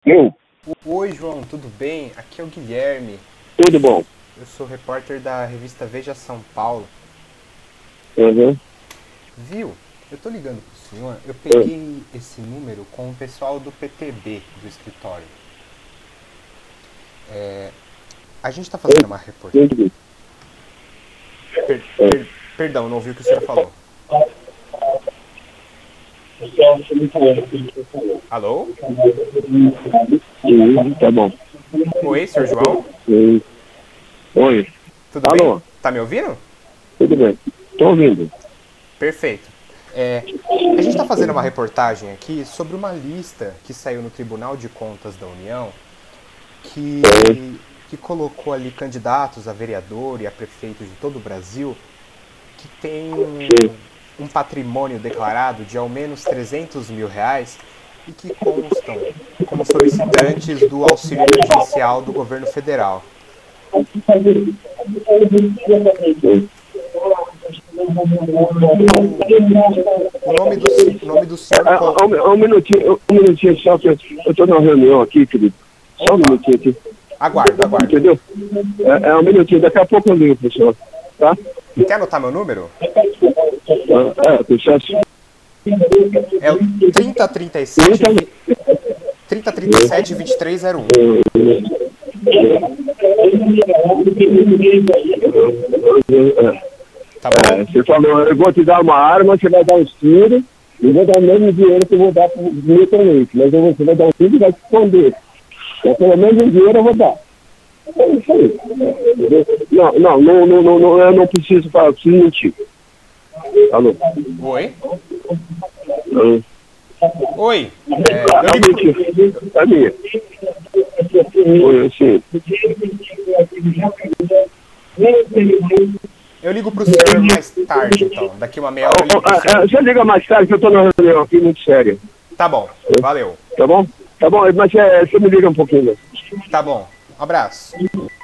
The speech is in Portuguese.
Eu, Oi, João, tudo bem? Aqui é o Guilherme. tudo bom. Eu sou repórter da revista Veja São Paulo. Uhum. Viu? Eu tô ligando pro senhor. Eu peguei esse número com o pessoal do PTB do escritório. A gente tá fazendo uma reportagem. Muito bem. Perdão, não ouvi o que o senhor falou. Alô? Tá bom. Oi, senhor João? Sim. Oi, Tudo alô, bem? Tá me ouvindo? tudo bem. Tô ouvindo. Perfeito. A gente está fazendo uma reportagem aqui sobre uma lista que saiu no Tribunal de Contas da União que, que colocou ali candidatos a vereador e a prefeito de todo o Brasil que tem um patrimônio declarado de ao menos R$ 300 mil e que constam como solicitantes do auxílio emergencial do governo federal. O nome do senhor... Um minutinho só que eu tô numa reunião aqui, querido. Só um Opa, minutinho aqui. aguardo. Entendeu? Um minutinho, daqui a pouco eu ligo, pessoal. Tá? Quer anotar meu número? Pessoal. É o 3037 3037 2301. Tá bom? Você falou, eu vou te dar uma arma, você vai dar um tiro, e vou dar o mesmo dinheiro que eu vou dar pro meu tenente, mas você vai dar um tiro e vai se esconder. Mas pelo menos o dinheiro eu vou dar. É isso aí. Não, eu não preciso falar, eu preciso mentir. Alô? Oi? Não. Oi? É minha. Oi, assim. Eu ligo pro senhor mais tarde, então. Daqui uma meia hora eu ligo pro senhor. Você liga mais tarde que eu tô na reunião aqui muito séria. Tá bom, valeu. Tá bom? Tá bom, mas você me liga um pouquinho. Tá bom. Um abraço.